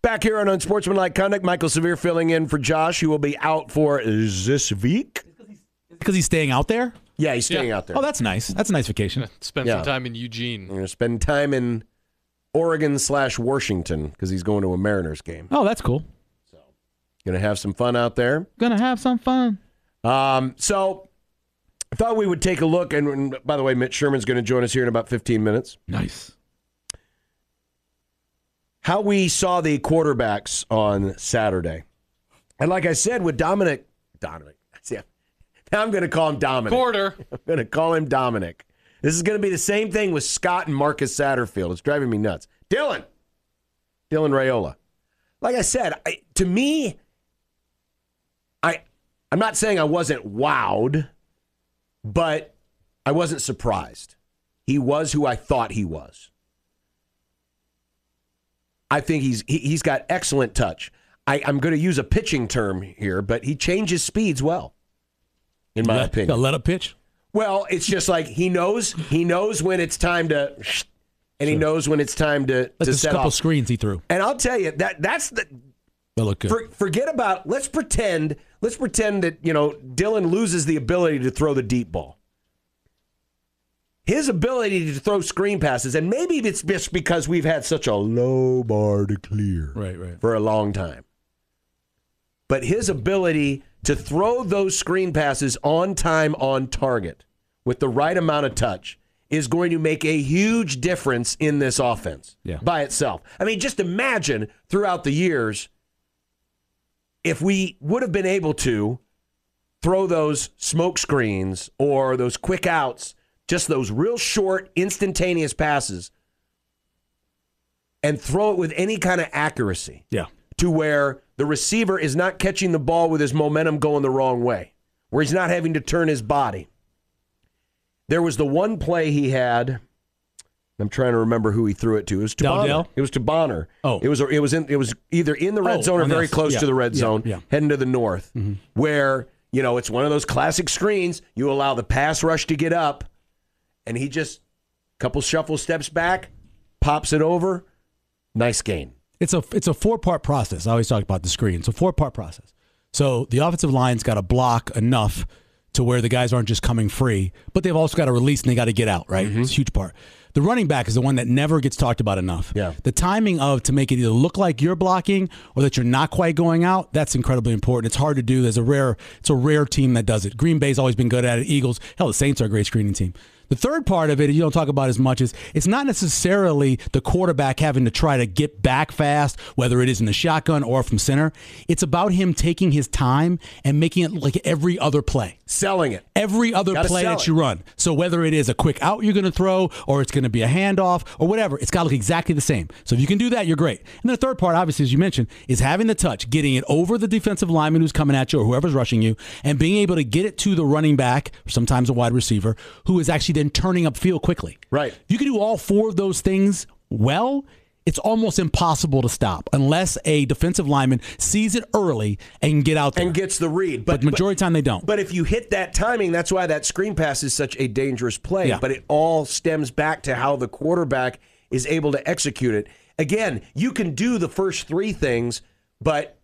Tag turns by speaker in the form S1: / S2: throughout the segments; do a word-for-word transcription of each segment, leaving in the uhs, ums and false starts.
S1: Back here on Unsportsmanlike Conduct, Michael Severe filling in for Josh, who will be out for this week.
S2: Because he's staying out there?
S1: Yeah, he's staying
S3: Yeah.
S1: out there.
S2: Oh, that's nice. That's a nice vacation.
S3: Spend
S1: Yeah.
S3: some time in Eugene.
S1: I'm going to spend time in Oregon slash Washington because he's going to a Mariners game.
S2: Oh, that's cool.
S1: Going to have some fun out there.
S2: Gonna have some fun.
S1: Um, so I thought we would take a look. And, and by the way, Mitch Sherman's going to join us here in about fifteen minutes.
S2: Nice.
S1: How we saw the quarterbacks on Saturday. And like I said, with Dominic, Dominic, see, now I'm going to call him Dominic.
S3: Quarter.
S1: I'm going to call him Dominic. This is going to be the same thing with Scott and Marcus Satterfield. It's driving me nuts. Dylan. Dylan Raiola. Like I said, I, to me, I, I'm not saying I wasn't wowed, but I wasn't surprised. He was who I thought he was. I think he's he, he's got excellent touch. I, I'm going to use a pitching term here, but he changes speeds well, in my
S2: let,
S1: opinion.
S2: Let up pitch.
S1: Well, it's just like he knows he knows when it's time to, and sure. he knows when it's time to,
S2: Like
S1: to
S2: there's a
S1: set
S2: couple
S1: off.
S2: screens he threw.
S1: And I'll tell you that that's the.
S2: They look good.
S1: For, forget about. Let's pretend. Let's pretend that you know Dylan loses the ability to throw the deep ball. His ability to throw screen passes, and maybe it's just because we've had such a low bar to clear
S2: Right, right.
S1: for a long time. But his ability to throw those screen passes on time, on target, with the right amount of touch, is going to make a huge difference in this offense
S2: Yeah.
S1: by itself. I mean, just imagine throughout the years if we would have been able to throw those smoke screens or those quick outs, just those real short, instantaneous passes, and throw it with any kind of accuracy.
S2: Yeah.
S1: To where the receiver is not catching the ball with his momentum going the wrong way, where he's not having to turn his body. There was the one play he had. I'm trying to remember who he threw it to. It was to
S2: Dowdell?
S1: Bonner. It was to Bonner.
S2: Oh.
S1: It was it was in it was either in the red
S2: Oh,
S1: zone or
S2: on the
S1: very
S2: outs-
S1: close
S2: yeah,
S1: to the red
S2: yeah,
S1: zone,
S2: yeah.
S1: heading to the north,
S2: Mm-hmm.
S1: where you know it's one of those classic screens. You allow the pass rush to get up, and he just a couple shuffle steps back, pops it over. Nice gain.
S2: It's a it's a four part process. I always talk about the screen. It's a four part process. So the offensive line's got to block enough to where the guys aren't just coming free, but they've also got to release and they got to get out, right?
S1: Mm-hmm.
S2: It's a huge part. The running back is the one that never gets talked about enough.
S1: Yeah.
S2: The timing of to make it either look like you're blocking or that you're not quite going out, that's incredibly important. It's hard to do. There's a rare it's a rare team that does it. Green Bay's always been good at it. Eagles, hell, the Saints are a great screening team. The third part of it, you don't talk about as much, is it's not necessarily the quarterback having to try to get back fast, whether it is in the shotgun or from center. It's about him taking his time and making it like every other play.
S1: Selling it.
S2: Every other
S1: Gotta
S2: play
S1: sell
S2: that
S1: it.
S2: you run. So whether it is a quick out you're going to throw or it's going to be a handoff or whatever, it's got to look exactly the same. So if you can do that, you're great. And then the third part, obviously, as you mentioned, is having the touch, getting it over the defensive lineman who's coming at you or whoever's rushing you, and being able to get it to the running back, sometimes a wide receiver, who is actually then turning upfield quickly.
S1: Right.
S2: You can do all four of those things well. It's almost impossible to stop unless a defensive lineman sees it early and can get out there.
S1: And gets the read.
S2: But,
S1: But,
S2: majority of the time they don't.
S1: But if you hit that timing, that's why that screen pass is such a dangerous play.
S2: Yeah.
S1: But it all stems back to how the quarterback is able to execute it. Again, you can do the first three things, but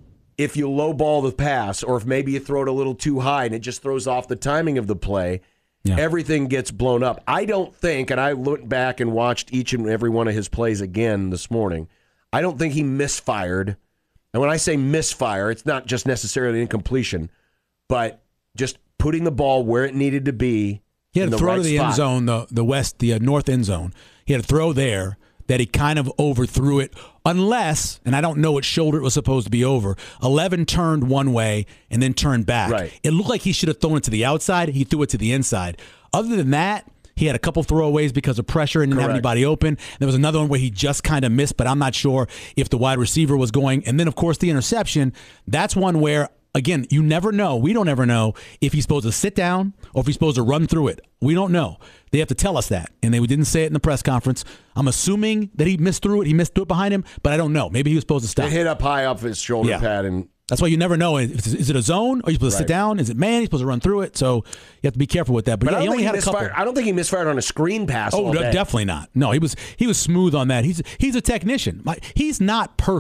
S1: if you lowball the pass or if maybe you throw it a little too high and it just throws off the timing of the play,
S2: Yeah.
S1: everything gets blown up. I don't think, and I looked back and watched each and every one of his plays again this morning, I don't think he misfired. And when I say misfire, it's not just necessarily incompletion, but just putting the ball where it needed to be.
S2: He had
S1: in
S2: a
S1: the
S2: throw
S1: right
S2: to the end
S1: spot.
S2: zone, the the west, the uh, north end zone. He had a throw there that he kind of overthrew it, unless, and I don't know what shoulder it was supposed to be over, eleven turned one way and then turned back.
S1: Right.
S2: It looked like he should have thrown it to the outside. He threw it to the inside. Other than that, he had a couple throwaways because of pressure and didn't have
S1: Correct.
S2: anybody open. There was another one where he just kind of missed, but I'm not sure if the wide receiver was going. And then, of course, the interception. That's one where, again, you never know. We don't ever know if he's supposed to sit down or if he's supposed to run through it. We don't know. They have to tell us that. And they didn't say it in the press conference. I'm assuming that he missed through it. He missed through it behind him, but I don't know. Maybe he was supposed to stop.
S1: It hit up high off his shoulder
S2: Yeah.
S1: pad. And
S2: That's why you never know. Is is it a zone? Are you supposed to sit
S1: Right.
S2: down? Is it man? He's supposed to run through it. So you have to be careful with that. But,
S1: But
S2: yeah,
S1: I,
S2: he
S1: don't
S2: only
S1: think
S2: had
S1: he
S2: a couple.
S1: misfired. I don't think he misfired on a screen pass.
S2: Oh,
S1: all
S2: no,
S1: day.
S2: definitely not. No, he was he was smooth on that. He's he's a technician. My- He's not perfect.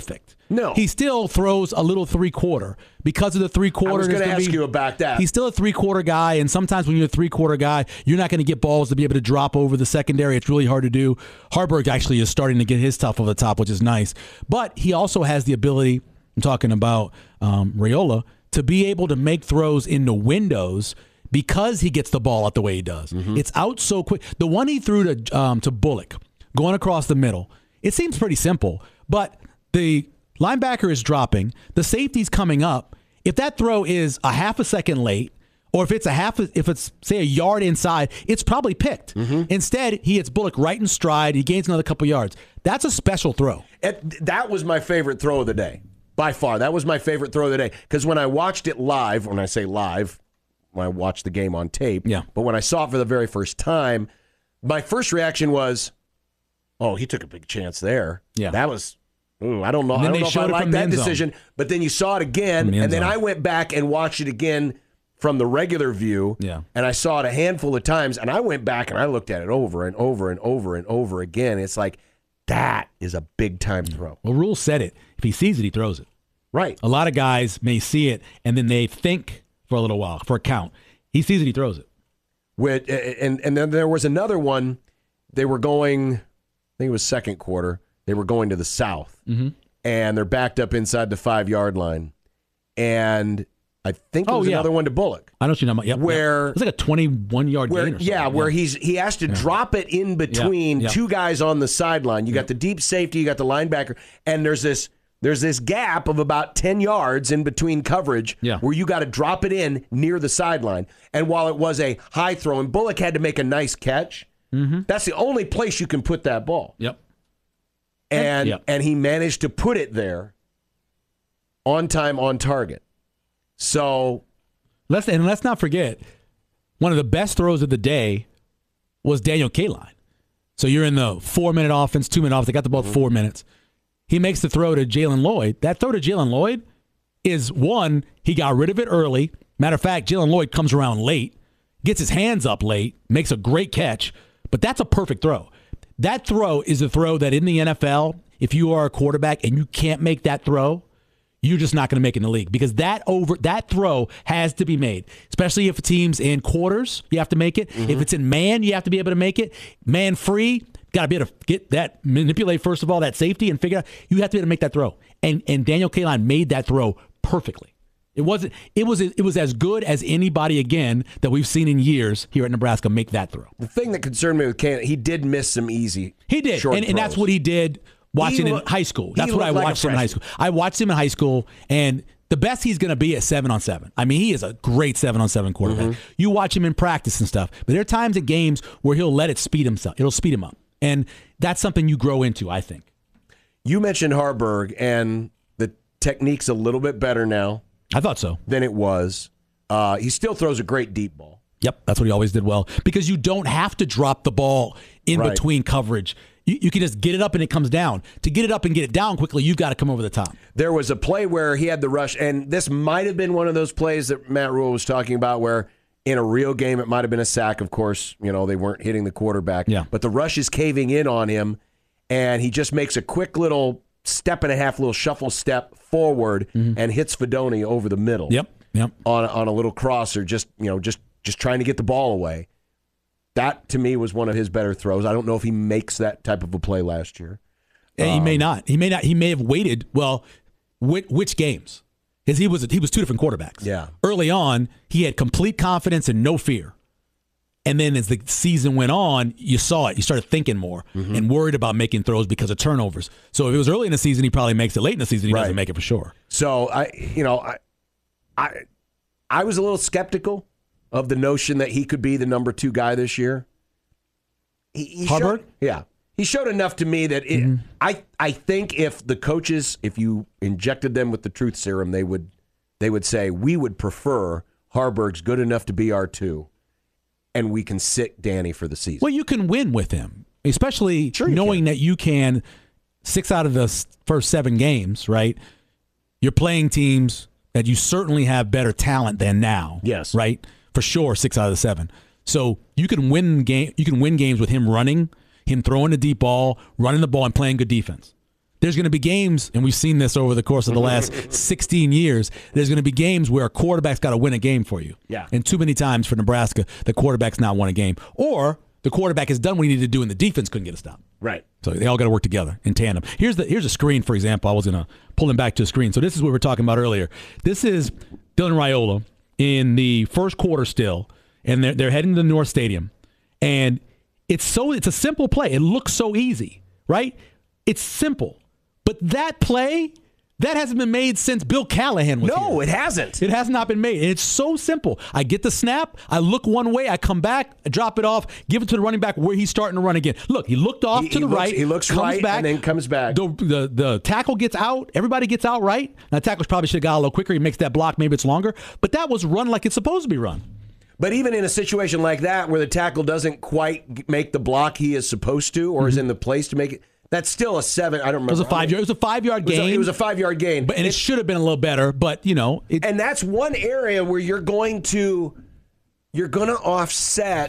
S1: No.
S2: He still throws a little three-quarter. Because of the three-quarter.
S1: I was going to ask
S2: be,
S1: you about that.
S2: He's still a three-quarter guy, and sometimes when you're a three-quarter guy, you're not going to get balls to be able to drop over the secondary. It's really hard to do. Harburg actually is starting to get his stuff over the top, which is nice. But he also has the ability, I'm talking about um, Raiola, to be able to make throws into windows because he gets the ball out the way he does. Mm-hmm. It's out so quick. The one he threw to um, to Bullock, going across the middle, it seems pretty simple, but the linebacker is dropping, the safety's coming up. If that throw is a half a second late, or if it's a half, if it's say a yard inside, it's probably picked. Mm-hmm. Instead, he hits Bullock right in stride. He gains another couple yards. That's a special throw.
S1: It, that was my favorite throw of the day, by far. That was my favorite throw of the day because when I watched it live, when I say live, when I watched the game on tape,
S2: yeah.
S1: But when I saw it for the very first time, my first reaction was, "Oh, he took a big chance there."
S2: Yeah,
S1: that was. Ooh, I don't know. I
S2: then
S1: don't know if I like that decision. Zone. But then you saw it again, the and then zone. I went back and watched it again from the regular view.
S2: Yeah.
S1: And I saw it a handful of times, and I went back and I looked at it over and over and over and over again. It's like, that is a big-time throw.
S2: Well, Rule said it. If he sees it, he throws it.
S1: Right.
S2: A lot of guys may see it, and then they think for a little while, for a count. He sees it, he throws it.
S1: With, and, and then there was another one. They were going, I think it was second quarter. They were going to the south,
S2: mm-hmm.
S1: and they're backed up inside the five-yard line. And I think it
S2: oh,
S1: was
S2: yeah.
S1: another one to Bullock.
S2: I know what you're talking about. Yep,
S1: where
S2: yep. It's like a twenty-one-yard
S1: where,
S2: gain or something.
S1: Yeah, where yeah. he's he has to yeah. drop it in between
S2: yeah. Yeah.
S1: two guys on the sideline. You
S2: yeah.
S1: got the deep safety, you got the linebacker, and there's this there's this gap of about ten yards in between coverage
S2: yeah.
S1: where you got to drop it in near the sideline. And while it was a high throw, and Bullock had to make a nice catch,
S2: mm-hmm.
S1: that's the only place you can put that ball.
S2: Yep.
S1: And
S2: yep.
S1: and he managed to put it there on time, on target. So
S2: let's and let's not forget, one of the best throws of the day was Daniel Kaline. So you're in the four-minute offense, two-minute offense. They got the ball mm-hmm. four minutes. He makes the throw to Jalen Lloyd. That throw to Jalen Lloyd is, one, he got rid of it early. Matter of fact, Jalen Lloyd comes around late, gets his hands up late, makes a great catch, but that's a perfect throw. That throw is a throw that in the N F L, if you are a quarterback and you can't make that throw, you're just not going to make it in the league because that over that throw has to be made, especially if a team's in quarters, you have to make it. Mm-hmm. If it's in man, you have to be able to make it. Man free, got to be able to get that, manipulate, first of all, that safety and figure out, you have to be able to make that throw. And and Daniel Kaline made that throw perfectly. It wasn't. It was. It was as good as anybody again that we've seen in years here at Nebraska make that throw.
S1: The thing that concerned me with Kaline, he did miss some easy.
S2: He did, and, and that's what he did watching looked, in high school. That's what I watched like him in high school. I watched him in high school, and the best he's going to be at seven on seven. I mean, he is a great seven on seven quarterback. Mm-hmm. You watch him in practice and stuff, but there are times at games where he'll let it speed himself. It'll speed him up, and that's something you grow into, I think.
S1: You mentioned Harburg, and the technique's a little bit better now.
S2: I thought so.
S1: Than it was. Uh, he still throws a great deep ball.
S2: Yep, that's what he always did well. Because you don't have to drop the ball in
S1: right.
S2: between coverage. You, you can just get it up and it comes down. To get it up and get it down quickly, you've got to come over the top.
S1: There was a play where he had the rush, and this might have been one of those plays that Matt Rhule was talking about where in a real game it might have been a sack. Of course, you know, they weren't hitting the quarterback.
S2: Yeah.
S1: But the rush is caving in on him, and he just makes a quick little step and a half, little shuffle step forward mm-hmm. and hits Fedoni over the middle.
S2: Yep, yep.
S1: On on a little crosser, just you know, just just trying to get the ball away. That to me was one of his better throws. I don't know if he makes that type of a play last year.
S2: Um, he may not. He may not. He may have waited. Well, which, which games? Because he was he was two different quarterbacks.
S1: Yeah.
S2: Early on, he had complete confidence and no fear. And then as the season went on, you saw it. You started thinking more mm-hmm. and worried about making throws because of turnovers. So if it was early in the season, he probably makes it. Late in the season, he right. doesn't make it for sure.
S1: So I, you know, I, I, I was a little skeptical of the notion that he could be the number two guy this year. He, he
S2: Harburg?
S1: Showed, yeah, he showed enough to me that it, mm-hmm. I, I think if the coaches, if you injected them with the truth serum, they would, they would say we would prefer Harburg's good enough to be our two. And we can sit Danny for the season.
S2: Well, you can win with him, especially
S1: sure
S2: knowing
S1: can.
S2: that you can, six out of the first seven games, right? You're playing teams that you certainly have better talent than now.
S1: Yes.
S2: Right? For sure, six out of the seven. So you can win game. You can win games with him running, him throwing the deep ball, running the ball, and playing good defense. There's going to be games, and we've seen this over the course of the last sixteen years, there's going to be games where a quarterback's got to win a game for you.
S1: Yeah.
S2: And too many times for Nebraska, the quarterback's not won a game. Or the quarterback has done what he needed to do, and the defense couldn't get a stop.
S1: Right.
S2: So they all got to work together in tandem. Here's the here's a screen, for example. I was going to pull him back to the screen. So this is what we were talking about earlier. This is Dylan Raiola in the first quarter still, and they're, they're heading to the North Stadium. And it's so it's a simple play. It looks so easy, right? It's simple. But that play, that hasn't been made since Bill Callahan was
S1: No,
S2: here.
S1: it hasn't.
S2: It has not been made. And it's so simple. I get the snap, I look one way, I come back, I drop it off, give it to the running back where he's starting to run again. Look, he looked off
S1: He-
S2: to
S1: he
S2: the
S1: looks-
S2: right.
S1: he looks
S2: comes
S1: right
S2: back,
S1: and then comes back.
S2: The, the, the tackle gets out. Everybody gets out right. Now, the tackles probably should have got a little quicker. He makes that block. Maybe it's longer. But that was run like it's supposed to be run.
S1: But even in a situation like that where the tackle doesn't quite make the block he is supposed to or mm-hmm. is in the place to make it, that's still a seven. I don't remember.
S2: It was a five yard. It was a five yard gain.
S1: It was a, it was a five yard gain,
S2: but and it, it should have been a little better. But you know, it,
S1: and that's one area where you're going to you're going to offset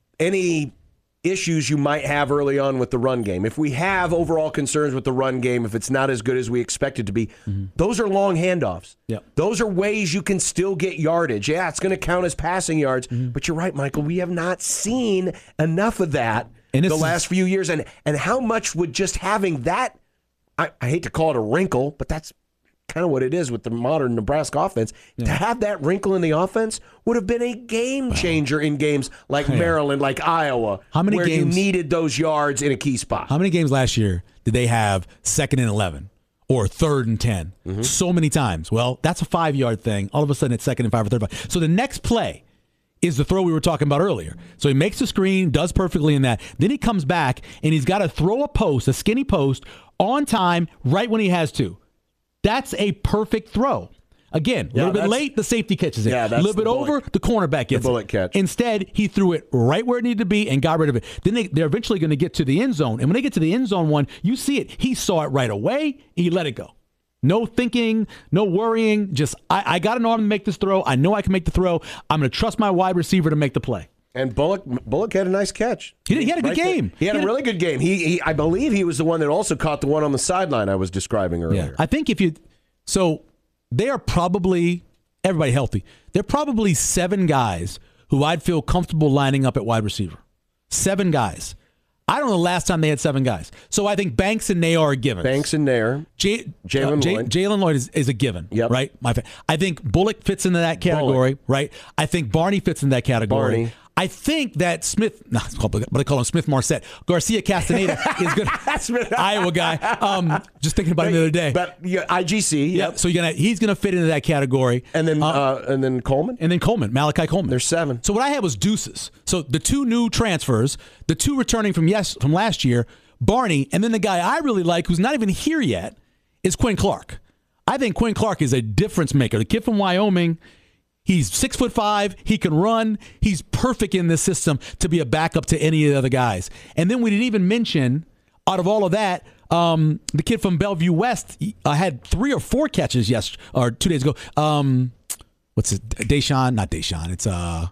S1: any issues you might have early on with the run game. If we have overall concerns with the run game, if it's not as good as we expect it to be, mm-hmm. those are long handoffs.
S2: Yep.
S1: Those are ways you can still get yardage. Yeah, it's going to count as passing yards, mm-hmm. but you're right, Michael. We have not seen enough of that in the last few years. And and how much would just having that, I, I hate to call it a wrinkle, but that's kind of what it is with the modern Nebraska offense. Yeah. To have that wrinkle in the offense would have been a game changer in games like yeah. Maryland, like Iowa,
S2: how many
S1: where
S2: games,
S1: you needed those yards in a key spot.
S2: How many games last year did they have second and eleven or third and ten? Mm-hmm. So many times. Well, that's a five-yard thing. All of a sudden it's second and five or third and five. So the next play is the throw we were talking about earlier. So he makes the screen, does perfectly in that. Then he comes back, and he's got to throw a post, a skinny post, on time, right when he has to. That's a perfect throw. Again, a yeah, little bit late, the safety catches it.
S1: Yeah,
S2: a little bit
S1: bullet,
S2: over, the cornerback gets
S1: the bullet
S2: it.
S1: Catch.
S2: Instead, he threw it right where it needed to be and got rid of it. Then they, they're eventually going to get to the end zone. And when they get to the end zone one, you see it. He saw it right away, and he let it go. No thinking, no worrying. Just, I, I got an arm to make this throw. I know I can make the throw. I'm going to trust my wide receiver to make the play.
S1: And Bullock, Bullock had a nice catch.
S2: He, did, he had a good
S1: right
S2: game.
S1: There. He had he a really good game. He, he, I believe, he was the one that also caught the one on the sideline I was describing earlier.
S2: Yeah. I think if you, so they are probably everybody healthy. They're probably seven guys who I'd feel comfortable lining up at wide receiver. Seven guys. I don't know the last time they had seven guys. So I think Banks and Nair are given.
S1: Banks and Nair.
S2: J-
S1: Jalen
S2: uh, J-
S1: Lloyd.
S2: Jalen Lloyd is, is a given,
S1: yep.
S2: right? My fa- I think Bullock fits into that category, Bullock. right? I think Barney fits in that category.
S1: Barney.
S2: I think that Smith, no, but I call him Smith Marset, Garcia Castaneda is good. Iowa guy. Um, just thinking about him the other day.
S1: But yeah, I G C. Yep.
S2: Yeah. So you're gonna, he's going to fit into that category.
S1: And then,
S2: uh,
S1: uh, and then Coleman.
S2: And then Coleman, Malachi Coleman.
S1: There's seven.
S2: So what I had was deuces. So the two new transfers, the two returning from yes from last year, Barney, and then the guy I really like, who's not even here yet, is Quinn Clark. I think Quinn Clark is a difference maker. The kid from Wyoming. He's six foot five. He can run. He's perfect in this system to be a backup to any of the other guys. And then we didn't even mention, out of all of that, um, the kid from Bellevue West uh, had three or four catches yes or two days ago. Um, what's it? Deshaun? Not Deshaun. It's uh,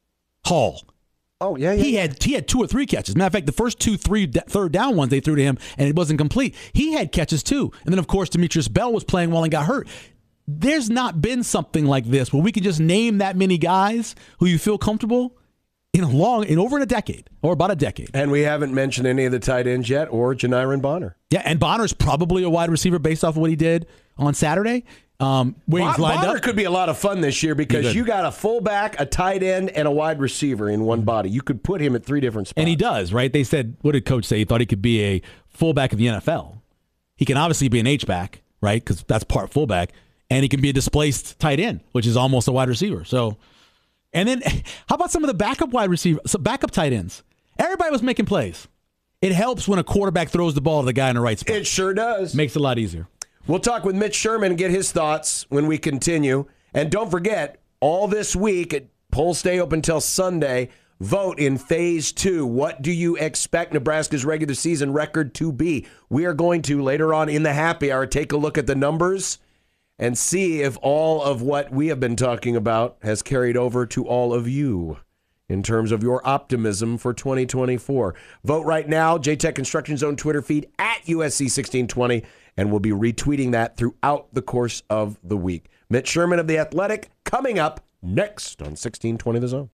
S2: Hall.
S1: Oh yeah, yeah.
S2: He had he had two or three catches. Matter of fact, the first two, three, third down ones they threw to him, and it wasn't complete. He had catches too. And then of course Demetrius Bell was playing well and got hurt. There's not been something like this where we can just name that many guys who you feel comfortable in a long, in over in a decade or about a decade.
S1: And we haven't mentioned any of the tight ends yet or Janiron Bonner.
S2: Yeah, and Bonner's probably a wide receiver based off of what he did on Saturday. Um, where he's lined
S1: Bonner
S2: up.
S1: could be a lot of fun this year because you got a fullback, a tight end, and a wide receiver in one body. You could put him at three different spots.
S2: And he does, right? They said, what did Coach say? He thought he could be a fullback of the N F L. He can obviously be an H-back, right? Because that's part fullback. And he can be a displaced tight end, which is almost a wide receiver. So, and then how about some of the backup wide receiver, so backup tight ends? Everybody was making plays. It helps when a quarterback throws the ball to the guy in the right spot.
S1: It sure does.
S2: Makes it a lot easier.
S1: We'll talk with Mitch Sherman and get his thoughts when we continue. And don't forget, all this week, polls stay open until Sunday. Vote in phase two. What do you expect Nebraska's regular season record to be? We are going to, later on in the happy hour, take a look at the numbers and see if all of what we have been talking about has carried over to all of you in terms of your optimism for twenty twenty-four. Vote right now, J-Tech Construction Zone Twitter feed at U S C sixteen twenty, and we'll be retweeting that throughout the course of the week. Mitch Sherman of The Athletic coming up next on sixteen twenty The Zone.